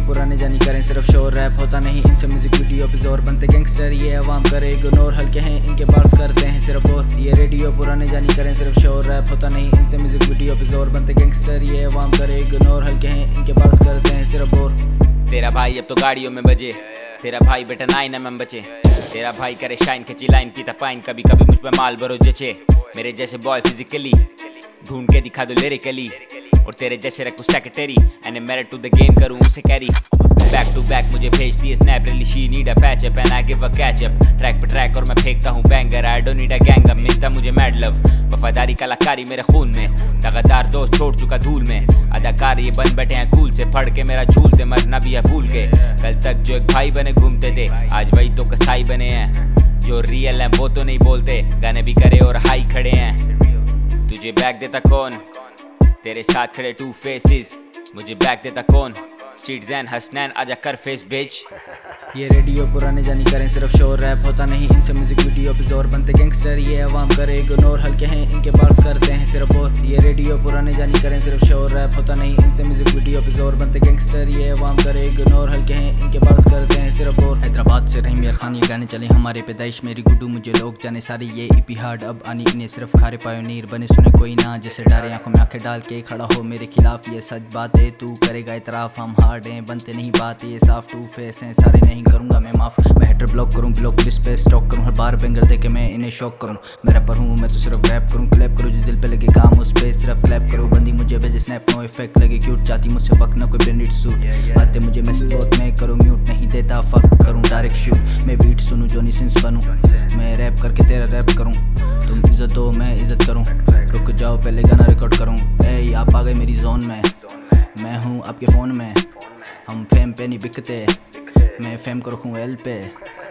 पुराने जानी करें सिर्फ शोर, रैप होता नहीं इनसे म्यूजिक वीडियो पे जोर, बनते गैंगस्टर ये अवाम करे इग्नोर, हल्के हैं इनके बार्स करते हैं सिर्फ बोर। ये रेडियो पुराने जानी करें सिर्फ शोर, रैप होता नहीं इनसे म्यूजिक वीडियो पे जोर, बनते गैंगस्टर ये अवाम करे इग्नोर, हल्के हैं इनके बार्स करते हैं सिर्फ बोर। तेरा भाई अब तो गाड़ियों में बजे, तेरा भाई बेटा 9mm बचे, तेरा भाई करे शाइन खिंची लाइन पीता पाइन, कभी कभी मुझ पे माल भरो जचे। मेरे जैसे बॉय फिजिकली ढूंढ के दिखा दो लिरिकली, और तेरे जैसे रखूं secretary and merit to the game करूं उसे कैरी। बैक टू बैक मुझे भेज दिए snap really, she need a patch up and I give a catch up, track पे ट्रैक और मैं फेंकता हूं banger, I don't need a gang up, मिलता मुझे मैड लव। वफादारी कलाकारी मेरे खून में, लगातार दोस्त छोड़ चुका धूल में, अदाकार ये बन बैठे हैं कूल से, फड़ के मेरा झूलते मरना भी है भूल के। कल तक जो एक भाई बने घूमते थे, आज वही तो कसाई बने हैं। जो रियल है वो तो नहीं बोलते, गाने भी करे और हाई खड़े हैं। तुझे बैक देता कौन, तेरे साथ खड़े टू फेसेस, मुझे बैक देता कौन, स्ट्रीट जैन हसनैन आजा कर फेस बेच। ये रेडियो पुराने जानी करें सिर्फ शोर, रैप होता नहीं इनसे म्यूजिक वीडियो पे जोर, बनते गैंगस्टर ये अवाम करे इग्नोर, हल्के हैं इनके बार्स करते हैं सिर्फ बोर। ये रेडियो पुराने जानी करें सिर्फ शोर, रैप होता नहीं इनसे म्यूजिक वीडियो पे जोर, बनते गैंगस्टर ये अवाम करे इग्नोर, हल्के हैं इनके बार्स करते हैं सिर्फ बोर। हैदराबाद से रहीम यार खान ये गाने चले हमारे पैदाइश मेरी गुड्डू मुझे लोग जाने सारे, ये ईपी हार्ड अब आनी इन्हें सिर्फ खारे पायोनीर बने सुने कोई ना, जैसे डारे आंखों में आंखें डाल के खड़ा हो मेरे खिलाफ, ये सच बात है तू करेगा इतराफ, हम हार्ड हैं बनते नहीं बात, ये साफ टू फेस हैं सारे नहीं करूँगा मैं माफ। मैं हेडर ब्लॉक करूँ ब्लॉक लिस्ट पे स्टॉक करूँ, हर बार बेंगर दे के मैं इन्हें शॉक करूँ। मैं रैपर हूँ मैं तो सिर्फ रैप करूँ, क्लैप करूँ जो दिल पे लगे काम उस पे सिर्फ क्लैप करूँ। बंदी मुझे भेजे स्नैप नो इफेक्ट लगे क्यूट, चाहती मुझसे वक्त ना कोई ब्रांडेड सूट, आते मुझे मैसेज बहुत मैं करूँ म्यूट नहीं देता फक करूँ डायरेक्ट शूट। मैं बीट सुनूँ जोनी सिंस बनूँ, मैं रैप करके तेरा रैप करूँ, तुम इज्जत दो मैं इज्जत करूँ, रुक जाओ पहले गाना रिकॉर्ड करूँ। ए आप आ गए मेरी जोन में, मैं हूँ आपके फ़ोन में, हम फेम पे नहीं बिकते, मैं फेम को रखूँ एल पे।